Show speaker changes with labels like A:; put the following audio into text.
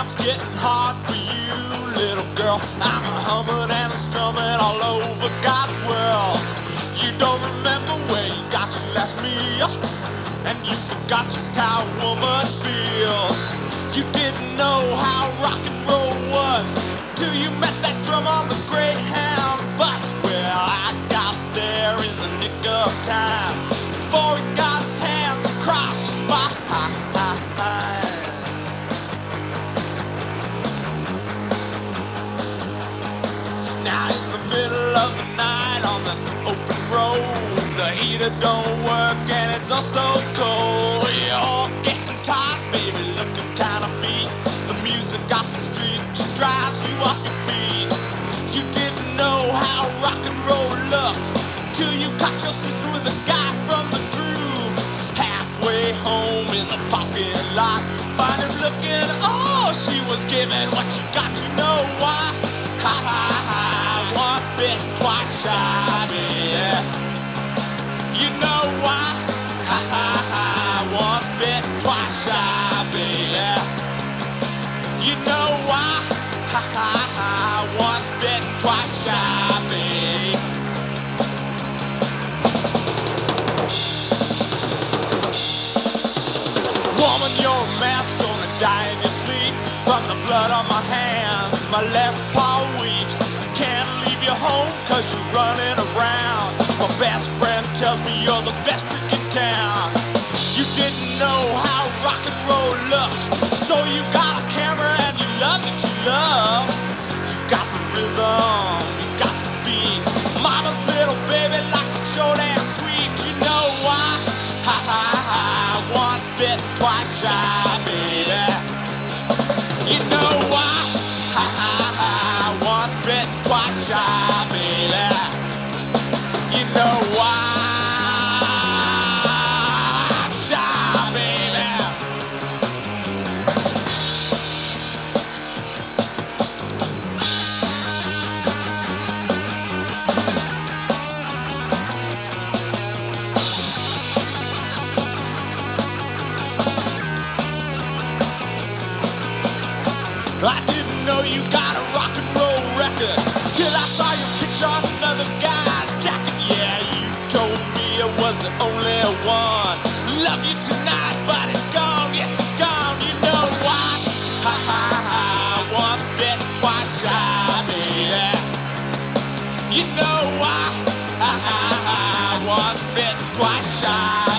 A: it's getting hard for you, little girl. I'm a humming and a strumming all over God's world. You don't remember where you got your last meal, and you forgot just how a woman feels. You didn't know how rock and roll was till you met that drum on the Greyhound bus. Well, I got there in the nick of time before he got his hands across your spine. Now in the middle of the night on the open road, the heater don't work and it's all so cold. You're all getting tired, baby, looking kinda beat. The music off the street just drives you off your feet. You didn't know how rock and roll looked till you caught your sister with a guy from the groove. Halfway home in the parking lot, find him looking, oh, she was giving what you got, you know why? Ha ha ha, once bit, twice shy, baby. You know why? Ha ha ha, once bit, twice shy, baby. You know why? Ha ha ha, once bit, twice shy, baby. Woman, you're a mess, gonna die in your sleep. From the blood on my hands, my left paw weeps. Can't leave you home cause you're running around. My best friend tells me you're the best trick in town. You didn't know how rock and roll looked, so you got a camera and you love what you love. You got the rhythm, you got the speed. Mama's little baby likes it short and sweet. You know why? Ha ha ha, once bit, twice shy, baby. You know why? Ha ha ha, once bit, twice shy, baby. You know why? Shy, baby. I didn't know you got a rock and roll record till I saw your picture on another guy's jacket. Yeah, you told me it was the only one. Love you tonight, but it's gone. Yes, it's gone. You know why? Ha ha ha, once bit, twice shy, baby. You know why? Ha ha ha, once bit, twice shy.